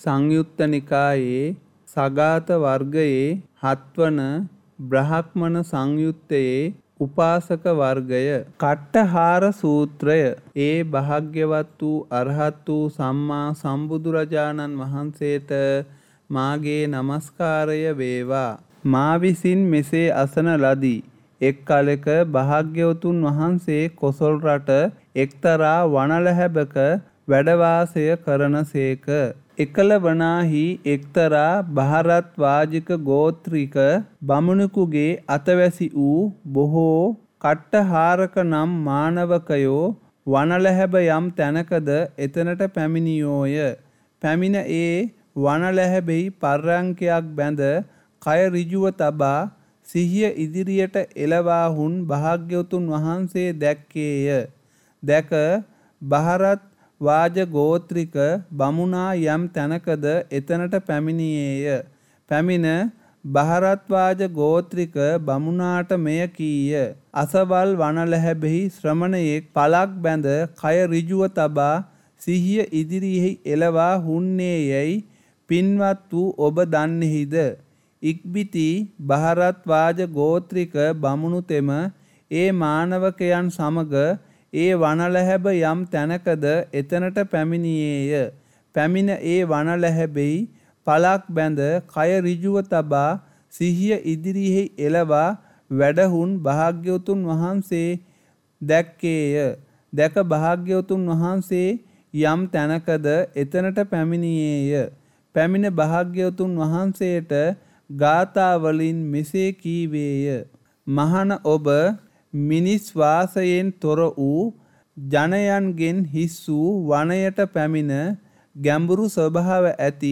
සංයුත්ත නිකායේ සගාත වර්ගයේ 7 වන බ්‍රහ්මණ සංයුත්තයේ උපාසක වර්ගය කට්ඨහාර සූත්‍රය. ඒ භාග්‍යවත් වූ අරහත් වූ සම්මා සම්බුදුරජාණන් වහන්සේට මාගේ නමස්කාරය වේවා. මා විසින් මෙසේ අසන ලදී. එක් කලෙක භාග්‍යවතුන් වහන්සේ කොසල් රට එක්තරා වනලැහැබක වැඩ වාසය කරනසේක. එකල වනාහි එක්තරා භාරත් වාජික ගෝත්‍රික බමුණෙකුගේ අතවැසි වූ බොහෝ කට්ඨහාරක නම් මානවකයෝ වනලැහැබ යම් තැනකද එතනට පැමිණියෝය. පැමිණ ඒ වනලැහැබෙහි පර්යංකයක් බැඳ කය ඍජුව තබා සිහිය ඉදිරියට එළවාහුන් භාග්‍යවතුන් වහන්සේ දැක්කේය. දැක භාරත් වාජ ගෝත්‍රික බමුණා යම් තැනකද එතනට පැමිණියේය. පැමිණ භාරත් වාජ ගෝත්‍රික බමුණාට මෙය කීය. අසවල් වනලැහැබෙහි ශ්‍රමණයෙක් පලක් බැඳ කය ඍජුව තබා සිහිය ඉදිරියෙහි එළවා හුන්නේ යැයි පින්වත් වූ ඔබ දන්නෙහිද? ඉක්බිති භාරත් වාජ ගෝත්‍රික බමුණු තෙම ඒ මානවකයන් සමග ඒ වනලැහැබ යම් තැනකද එතනට පැමිණියේය. පැමිණ ඒ වනලැහැබෙහි පලක් බැඳ කය ඍජුව තබා සිහිය ඉදිරියෙහි එළවා වැඩහුන් භාග්‍යවතුන් වහන්සේ දැක්කේය. දැක භාග්‍යවතුන් වහන්සේ යම් තැනකද එතනට පැමිණියේය. පැමිණ භාග්‍යවතුන් වහන්සේට ගාථා වලින් මෙසේ කීවේය. මහණ ඔබ මිනිස් වාසයෙන් තොර වූ ජනයන්ගෙන් හිස් වූ වනයට පැමිණ ගැඹුරු ස්වභාව ඇති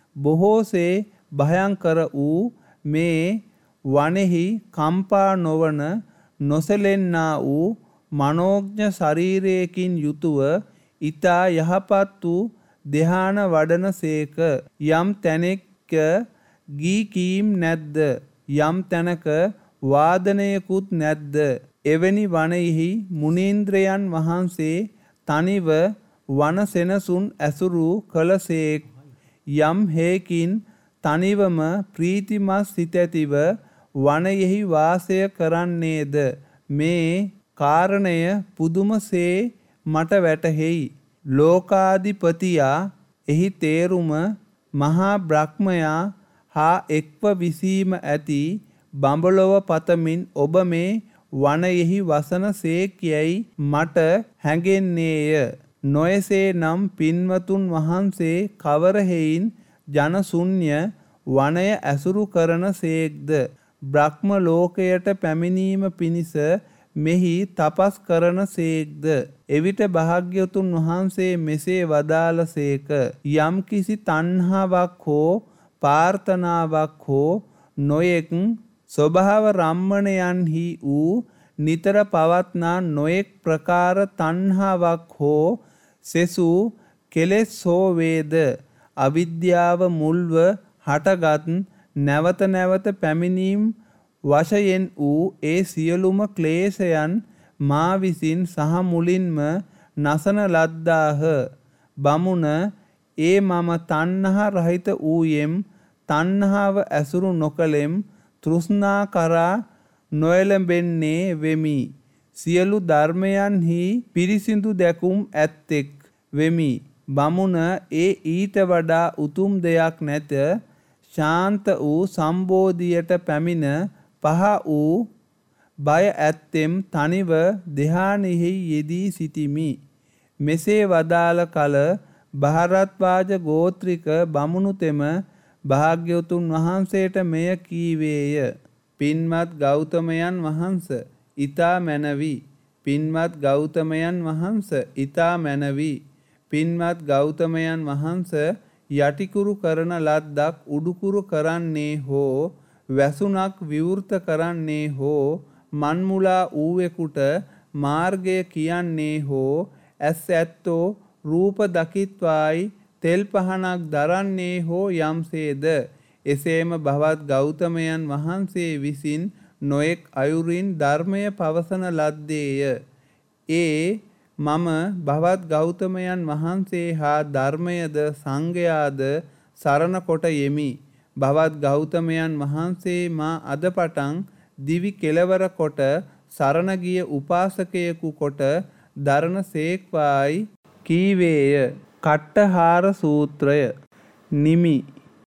බොහෝසේ භයංකර වූ මේ වනෙහි කම්පා නොවන නොසැලෙන්නා වූ මනෝඥ ශරීරයකින් යුතුව ඊතා යහපත් වූ ධ්‍යාන වඩන සේක. යම් තැනෙක ගී කීම් නැද්ද? යම් තැනක වාදනයකුත් නැද්ද? එවැනි වනයෙහි මුනීන්ද්‍රයන් වහන්සේ තනිව වන සෙනසුන් ඇසුරු කළසේක්. යම් හේකින් තනිවම ප්‍රීතිමත් සිත ඇතිව වනයෙහි වාසය කරන්නේද? මේ කාරණය පුදුමසේ මට වැටහෙයි. ලෝකාධිපතියා එහි තේරුම මහා බ්‍රහ්මයා හා එක්ව විසීම ඇති බඹලොව පතමින් ඔබ මේ වනයෙහි වසන සේක් යැයි මට හැඟෙන්නේය. නොයසේ නම් පින්වතුන් වහන්සේ කවර හේයින් ජනශුන්‍ය වනය ඇසුරු කරන සේක්ද? බ්‍රහ්ම ලෝකයට පැමිණීම පිණිස මෙහි තපස් කරන සේක්ද? එවිට භාග්‍යවතුන් වහන්සේ මෙසේ වදාළ සේක. යම් කිසි තණ්හාවක් හෝ පාර්ථනාවක් හෝ නොයෙක් ස්වභාව රම්මණයන්හි වූ නිතර පවත්නා නොයෙක් ප්‍රකාර තණ්හාවක් හෝ සෙසු කෙලෙස් හෝ වේද අවිද්‍යාව මුල්ව හටගත් නැවත නැවත පැමිණීම් වශයෙන් වූ ඒ සියලුම ක්ලේශයන් මා විසින් සහ මුලින්ම නසන ලද්දාහ. බමුණ ඒ මම තණ්හා රහිත වූයෙම් තණ්හාව ඇසුරු නොකලෙම් තෘෂ්ණා කරා නොයැලඹෙන්නේ වෙමි. සියලු ධර්මයන්හි පිරිසිදු දැකුම් ඇත්තෙක් වෙමි. බමුණ ඒ ඊට වඩා උතුම් දෙයක් නැත. ශාන්ත වූ සම්බෝධියට පැමිණ පහ වූ බය ඇත්තෙම් තනිව ධ්‍යානෙහි යෙදී සිටිමි. මෙසේ වදාළ කල භාරත් වාජ ගෝත්‍රික බමුණු තෙම භාග්‍යවතුන් වහන්සේට මෙය කීවේය. පින්වත් ගෞතමයන් වහන්ස ඊතා මැනවි. පින්වත් ගෞතමයන් වහන්ස ඊතා මැනවි. පින්වත් ගෞතමයන් වහන්ස යටිකුරු කරන ලද්දක් උඩුකුරු කරන්නේ හෝ වැසුණක් විවෘත කරන්නේ හෝ මන්මුලා ඌවෙකුට මාර්ගය කියන්නේ හෝ ඇස් ඇත්තෝ රූප දකිත්වායි තෙල් පහනක් දරන්නේ හෝ යම්සේද එසේම භවත් ගෞතමයන් වහන්සේ විසින් නොයෙක් අයුරින් ධර්මය පවසන ලද්දේය. ඒ මම භවත් ගෞතමයන් වහන්සේ හා ධර්මයද සංඝයාද සරණ කොට යෙමි. භවත් ගෞතමයන් වහන්සේ මා අද පටන් දිවි කෙලවර කොට සරණ ගිය උපාසකයෙකු කොට දරණ සේක්වායි කීවේය. කට්ටහාර සූත්‍රය. නිමි